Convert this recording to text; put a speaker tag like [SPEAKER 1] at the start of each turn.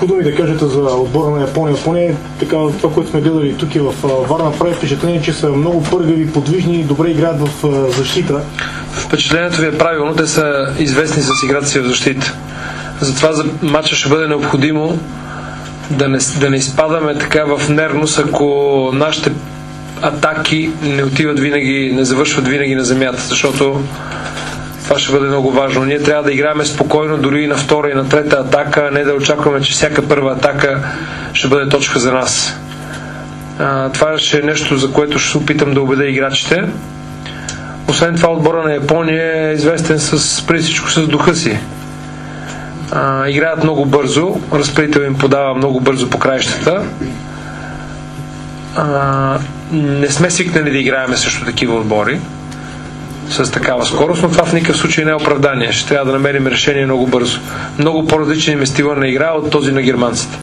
[SPEAKER 1] няколко думи да кажете за отбора на Япония. Япония, така, това, което сме гледали тук и в Варна, прави впечатление, че са много пъргави, подвижни и добре играят в защита.
[SPEAKER 2] Впечатлението ви е правилно, те са известни с играта си в защита. Затова за матча ще бъде необходимо да не изпадаме така в нервност, ако нашите атаки не завършват винаги на земята, защото това ще бъде много важно. Ние трябва да играем спокойно дори и на втора и на трета атака, а не да очакваме, че всяка първа атака ще бъде точка за нас. Това ще е нещо, за което ще се опитам да убедя играчите. Освен това, отбора на Япония е известен преди всичко с духа си. Играят много бързо, разпределител им подава много бързо по краищата. Не сме свикнали да играем също такива отбори с такава скорост, но това в никакъв случай не е оправдание. Ще трябва да намерим решение много бързо. Много по-различен е стила на игра от този на германците.